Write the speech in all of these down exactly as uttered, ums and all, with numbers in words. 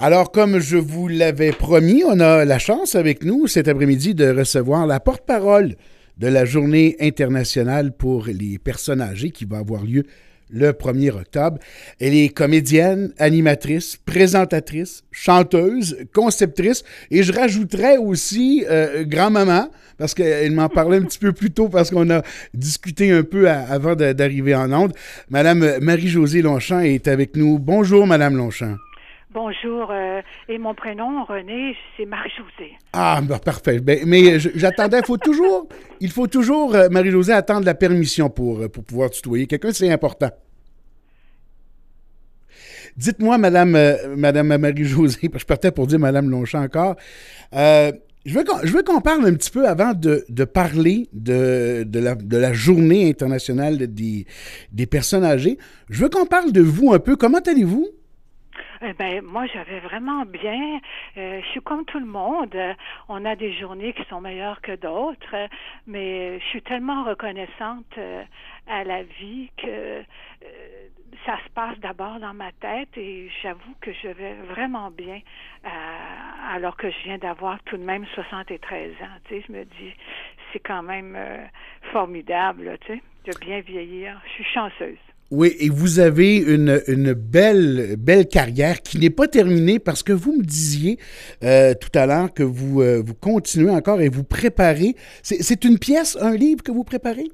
Alors, comme je vous l'avais promis, on a la chance avec nous cet après-midi de recevoir la porte-parole de la Journée internationale pour les personnes âgées qui va avoir lieu le premier octobre. Elle est comédienne, animatrice, présentatrice, chanteuse, conceptrice et je rajouterais aussi euh, grand-maman parce qu'elle m'en parlait un petit peu plus tôt parce qu'on a discuté un peu à, avant de, d'arriver en ondes. Madame Marie-Josée Longchamp est avec nous. Bonjour, Madame Longchamp. Bonjour, euh, et mon prénom, René, c'est Marie-Josée. Ah, ben, parfait. Ben, mais je, j'attendais, il faut toujours, il faut toujours, euh, Marie-Josée, attendre la permission pour, pour pouvoir tutoyer quelqu'un, c'est important. Dites-moi, Madame, euh, Madame Marie-Josée, je partais pour dire Madame Longchamp encore, euh, je veux, qu'on, je veux qu'on parle un petit peu avant de, de parler de, de, la, de la Journée internationale des, des personnes âgées. Je veux qu'on parle de vous un peu. Comment allez-vous? Eh ben, moi, j'avais vraiment bien. Euh, je suis comme tout le monde. Euh, on a des journées qui sont meilleures que d'autres, euh, mais je suis tellement reconnaissante euh, à la vie que euh, ça se passe d'abord dans ma tête et j'avoue que je vais vraiment bien euh, alors que je viens d'avoir tout de même soixante-treize ans. Tu sais, je me dis, c'est quand même euh, formidable, tu sais, de bien vieillir. Je suis chanceuse. Oui, et vous avez une, une belle, belle carrière qui n'est pas terminée parce que vous me disiez euh, tout à l'heure que vous, euh, vous continuez encore et vous préparez. C'est, c'est une pièce, un livre que vous préparez?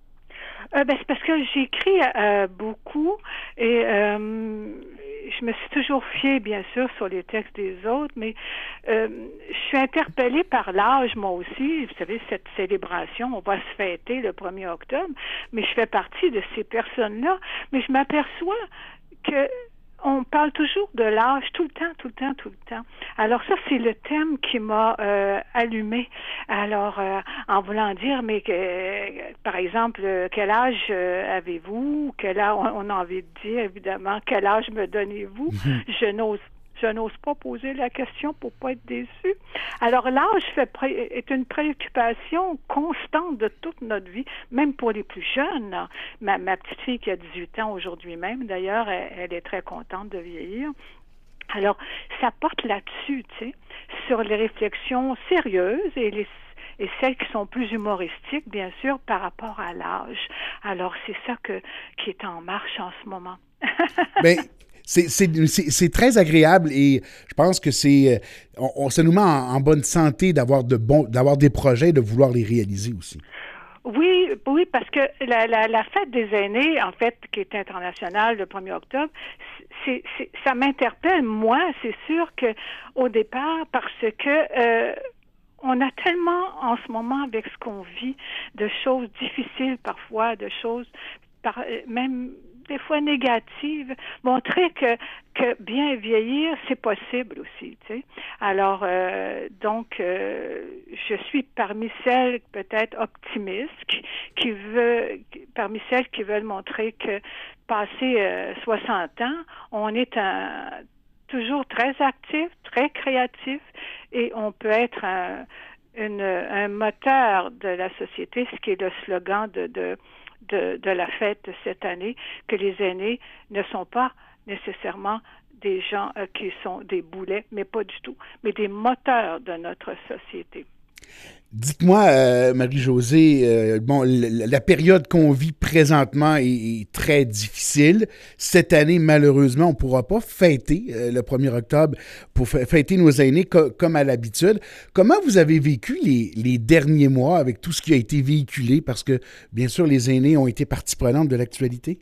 Euh, ben, c'est parce que j'écris euh, beaucoup et euh, je me suis toujours fiée, bien sûr, sur les textes des autres, mais euh, je suis interpellée par l'âge, moi aussi. Vous savez, cette célébration, on va se fêter le premier octobre, mais je fais partie de ces personnes-là. Mais je m'aperçois que on parle toujours de l'âge tout le temps, tout le temps, tout le temps. Alors ça, c'est le thème qui m'a euh, allumé. Alors, euh, en voulant dire, mais que, euh, par exemple, euh, quel âge euh, avez-vous? Quel âge, on, on a envie de dire, évidemment, quel âge me donnez-vous? Je n'ose Je n'ose pas poser la question pour pas être déçue. Alors, l'âge fait pré- est une préoccupation constante de toute notre vie, même pour les plus jeunes. Ma, ma petite fille qui a dix-huit ans aujourd'hui même, d'ailleurs, elle, elle est très contente de vieillir. Alors, ça porte là-dessus, tu sais, sur les réflexions sérieuses et les et celles qui sont plus humoristiques, bien sûr, par rapport à l'âge. Alors, c'est ça que qui est en marche en ce moment. Bien, C'est, c'est, c'est, c'est très agréable et je pense que c'est on, on, ça nous met en, en bonne santé d'avoir, de bons, d'avoir des projets et de vouloir les réaliser aussi. Oui, oui, parce que la, la, la fête des aînés, en fait, qui est internationale le premier octobre, c'est, c'est, ça m'interpelle, moi, c'est sûr que au départ, parce que euh, on a tellement en ce moment avec ce qu'on vit de choses difficiles parfois, de choses par, même des fois négatives, montrer que que bien vieillir, c'est possible aussi, tu sais. Alors, euh, donc, euh, je suis parmi celles peut-être optimistes qui, qui veut, parmi celles qui veulent montrer que passé euh, soixante ans, on est un, toujours très actif, très créatif et on peut être un, une, un moteur de la société, ce qui est le slogan de, de De, de la fête de cette année, que les aînés ne sont pas nécessairement des gens euh, qui sont des boulets, mais pas du tout, mais des moteurs de notre société. Dites-moi, euh, Marie-Josée, euh, bon, la, la période qu'on vit présentement est, est très difficile. Cette année, malheureusement, on ne pourra pas fêter euh, le premier octobre pour f- fêter nos aînés co- comme à l'habitude. Comment vous avez vécu les, les derniers mois avec tout ce qui a été véhiculé? Parce que, bien sûr, les aînés ont été partie prenante de l'actualité.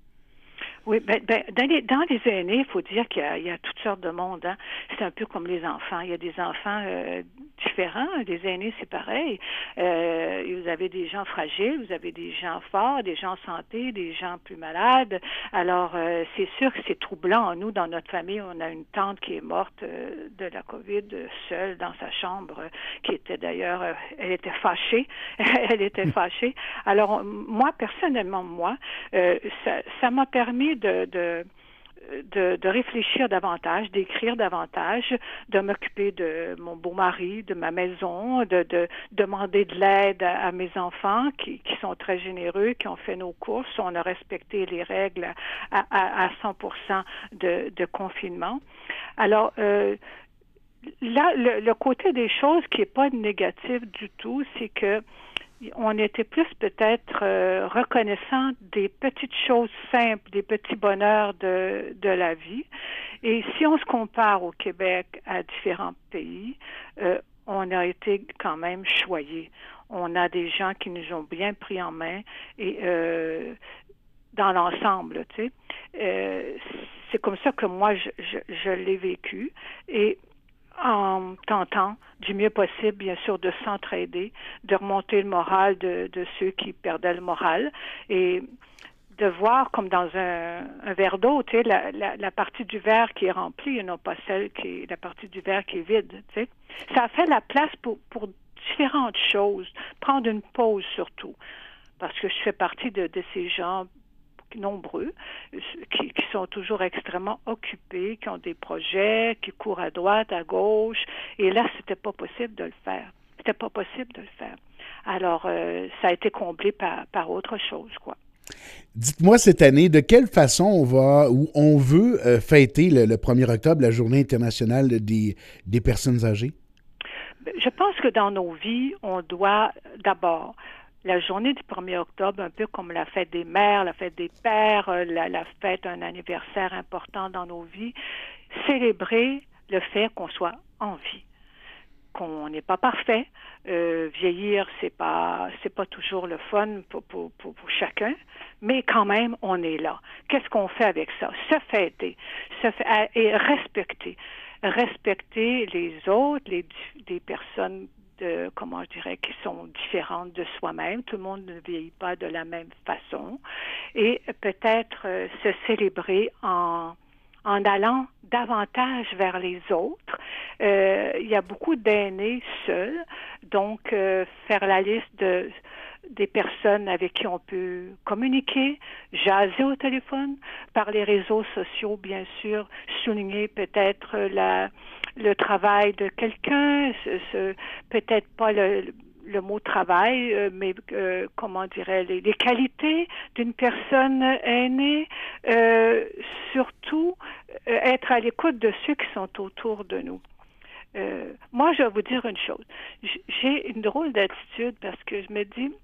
Oui, ben, ben dans, les, dans les aînés, il faut dire qu'il y a, il y a toutes sortes de monde. Hein. C'est un peu comme les enfants. Il y a des enfants euh, différents. Les aînés, c'est pareil. Euh, vous avez des gens fragiles, vous avez des gens forts, des gens en santé, des gens plus malades. Alors, euh, c'est sûr que c'est troublant. Nous, dans notre famille, on a une tante qui est morte euh, de la COVID, euh, seule dans sa chambre, euh, qui était d'ailleurs, euh, elle était fâchée. elle était fâchée. Alors, on, moi, personnellement, moi, euh, ça, ça m'a permis de, de de, de réfléchir davantage, d'écrire davantage, de m'occuper de mon beau mari, de ma maison, de, de demander de l'aide à, à mes enfants qui, qui sont très généreux, qui ont fait nos courses. On a respecté les règles à, à, à cent pour cent de, de confinement. Alors, euh, là, le, le côté des choses qui n'est pas négatif du tout, c'est que on était plus peut-être euh, reconnaissant des petites choses simples, des petits bonheurs de, de la vie. Et si on se compare au Québec à différents pays, euh, on a été quand même choyés. On a des gens qui nous ont bien pris en main et euh, dans l'ensemble, tu sais. Euh, c'est comme ça que moi, je, je, je l'ai vécu. Et en tentant du mieux possible, bien sûr, de s'entraider, de remonter le moral de, de ceux qui perdaient le moral et de voir comme dans un, un verre d'eau, tu sais, la, la, la partie du verre qui est remplie et non pas celle qui est la partie du verre qui est vide, tu sais. Ça a fait la place pour, pour différentes choses. Prendre une pause surtout, parce que je fais partie de, de ces gens nombreux, qui, qui sont toujours extrêmement occupés, qui ont des projets, qui courent à droite, à gauche, et là, c'était pas possible de le faire. C'était pas possible de le faire. Alors, euh, ça a été comblé par, par autre chose, quoi. Dites-moi cette année, de quelle façon on va ou on veut euh, fêter le, le premier octobre, la Journée internationale des, des personnes âgées? Je pense que dans nos vies, on doit d'abord la journée du premier octobre, un peu comme la fête des mères, la fête des pères, la, la fête d'un anniversaire important dans nos vies, célébrer le fait qu'on soit en vie, qu'on n'est pas parfait. Euh, vieillir, c'est pas c'est pas toujours le fun pour, pour, pour, pour chacun, mais quand même, on est là. Qu'est-ce qu'on fait avec ça? Se fêter, se fa- et respecter. Respecter les autres, les, les personnes de, comment je dirais, qui sont différentes de soi-même. Tout le monde ne vieillit pas de la même façon. Et peut-être euh, se célébrer en, en allant davantage vers les autres. Euh, il y a beaucoup d'aînés seuls, donc euh, faire la liste de des personnes avec qui on peut communiquer, jaser au téléphone, par les réseaux sociaux, bien sûr, souligner peut-être la, le travail de quelqu'un, ce, ce, peut-être pas le, le mot travail, euh, mais euh, comment dirais les, les qualités d'une personne aînée, euh, surtout euh, être à l'écoute de ceux qui sont autour de nous. Euh, moi, je vais vous dire une chose. J'ai une drôle d'attitude parce que je me dis,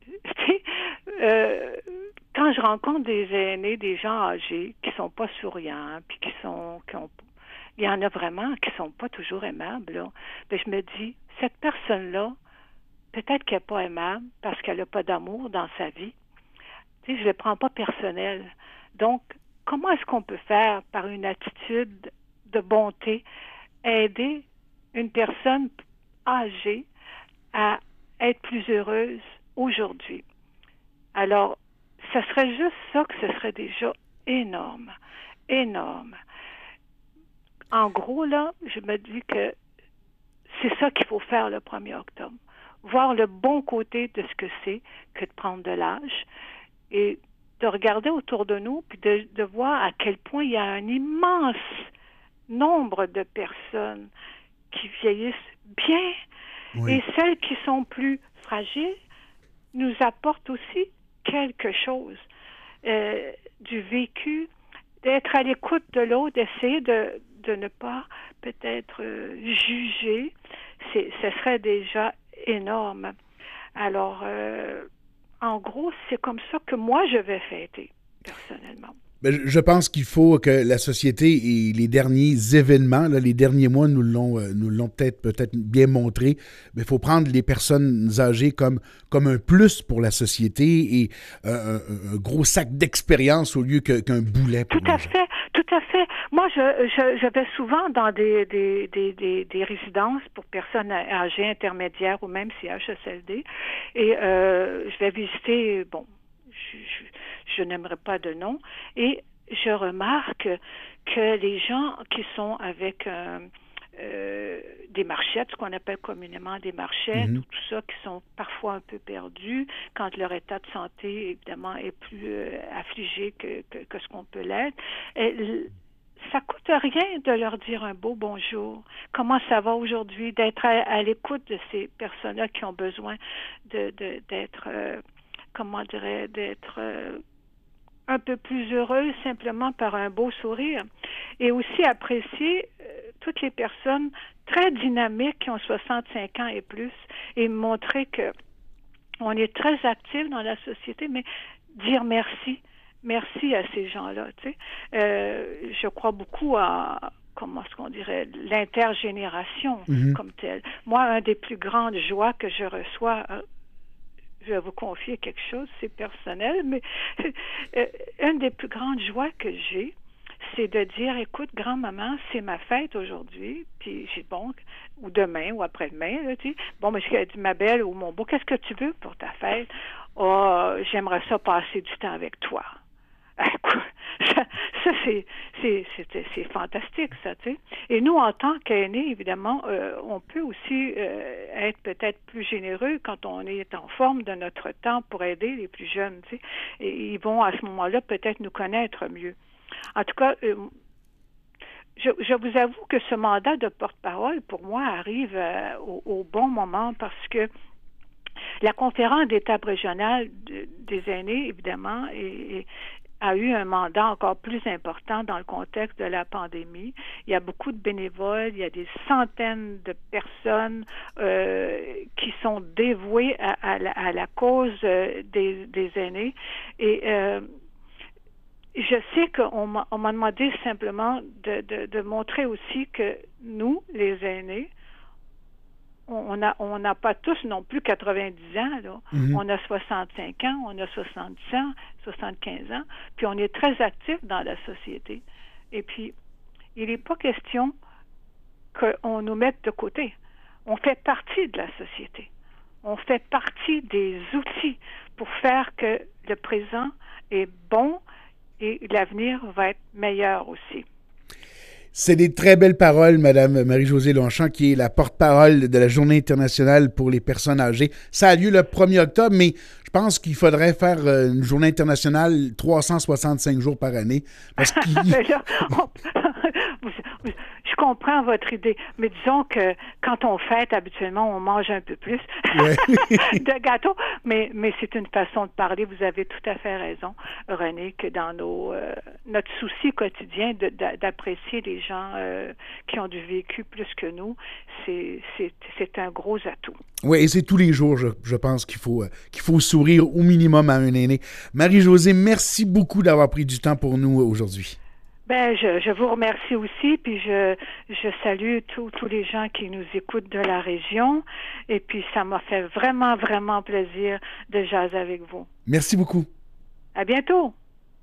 euh, quand je rencontre des aînés, des gens âgés qui sont pas souriants, puis qui sont, qui ont, il y en a vraiment qui sont pas toujours aimables, là. Ben, je me dis, cette personne-là, peut-être qu'elle n'est pas aimable parce qu'elle n'a pas d'amour dans sa vie. Tu sais, je ne le prends pas personnel. Donc, comment est-ce qu'on peut faire par une attitude de bonté, aider une personne âgée à être plus heureuse aujourd'hui? Alors, ce serait juste ça que ce serait déjà énorme, énorme. En gros, là, je me dis que c'est ça qu'il faut faire le premier octobre. Voir le bon côté de ce que c'est que de prendre de l'âge et de regarder autour de nous puis de, de voir à quel point il y a un immense nombre de personnes qui vieillissent bien. Oui. Et celles qui sont plus fragiles nous apportent aussi quelque chose euh, du vécu, d'être à l'écoute de l'autre, d'essayer de, de ne pas peut-être euh, juger. C'est, ce serait déjà énorme. Alors, euh, en gros, c'est comme ça que moi, je vais fêter, personnellement. Je pense qu'il faut que la société et les derniers événements, là, les derniers mois nous l'ont, euh, nous l'ont peut-être, peut-être bien montré, mais il faut prendre les personnes âgées comme, comme un plus pour la société et euh, un, un gros sac d'expérience au lieu que, qu'un boulet. Pour tout à fait, tout à fait. Moi, je, je, je vais souvent dans des, des, des, des, des résidences pour personnes âgées, intermédiaires ou même C H S L D et euh, je vais visiter, bon, je, je, je n'aimerais pas de nom, et je remarque que les gens qui sont avec euh, euh, des marchettes, ce qu'on appelle communément des marchettes, Mm-hmm. ou tout ça, qui sont parfois un peu perdus quand leur état de santé, évidemment, est plus euh, affligé que, que, que ce qu'on peut l'être. Et, ça coûte rien de leur dire un beau bonjour. Comment ça va aujourd'hui? D'être à, à l'écoute de ces personnes-là qui ont besoin de, de d'être, euh, comment dirais, d'être euh, un peu plus heureux simplement par un beau sourire. Et aussi apprécier euh, toutes les personnes très dynamiques qui ont soixante-cinq ans et plus et montrer que on est très actifs dans la société, mais dire merci. Merci à ces gens-là, tu sais. Euh, je crois beaucoup à, comment est-ce qu'on dirait, l'intergénération Mm-hmm. comme telle. Moi, un des plus grandes joies que je reçois, euh, je vais vous confier quelque chose, c'est personnel, mais euh, une des plus grandes joies que j'ai, c'est de dire, écoute, grand-maman, c'est ma fête aujourd'hui, puis j'ai bon, ou demain, ou après-demain, là, tu sais, bon, mais j'ai dit, ma belle ou mon beau, qu'est-ce que tu veux pour ta fête? Oh, j'aimerais ça passer du temps avec toi. Ça, ça c'est, c'est, c'est, c'est fantastique, ça, tu sais. Et nous, en tant qu'aînés, évidemment, euh, on peut aussi euh, être peut-être plus généreux quand on est en forme de notre temps pour aider les plus jeunes, tu sais. Et ils vont, à ce moment-là, peut-être nous connaître mieux. En tout cas, euh, je, je vous avoue que ce mandat de porte-parole, pour moi, arrive euh, au, au bon moment parce que la conférence d'étape régionale de, des aînés, évidemment, est, est a eu un mandat encore plus important dans le contexte de la pandémie. Il y a beaucoup de bénévoles, il y a des centaines de personnes euh, qui sont dévouées à, à, la, à la cause euh, des, des aînés. Et euh, je sais qu'on m'a, on m'a demandé simplement de, de, de montrer aussi que nous, les aînés, on n'a on n'a pas tous non plus quatre-vingt-dix ans, là. Mm-hmm. On a soixante-cinq ans, on a soixante-dix ans, soixante-quinze ans, puis on est très actifs dans la société. Et puis, il n'est pas question qu'on nous mette de côté. On fait partie de la société. On fait partie des outils pour faire que le présent est bon et l'avenir va être meilleur aussi. C'est des très belles paroles, Madame Marie-Josée Longchamp, qui est la porte-parole de la Journée internationale pour les personnes âgées. Ça a lieu le premier octobre, mais je pense qu'il faudrait faire une Journée internationale trois cent soixante-cinq jours par année. Parce qu'il... là, on... Je comprends votre idée, mais disons que quand on fête, habituellement, on mange un peu plus ouais. de gâteaux, mais, mais c'est une façon de parler. Vous avez tout à fait raison, René, que dans nos, euh, notre souci quotidien de, de, d'apprécier les gens euh, qui ont du vécu plus que nous, c'est, c'est, c'est un gros atout. Oui, et c'est tous les jours, je, je pense, qu'il faut, euh, qu'il faut sourire au minimum à un aîné. Marie-Josée, merci beaucoup d'avoir pris du temps pour nous aujourd'hui. Ben, je, je vous remercie aussi, puis je, je salue tous tous les gens qui nous écoutent de la région, et puis ça m'a fait vraiment, vraiment plaisir de jaser avec vous. Merci beaucoup. À bientôt.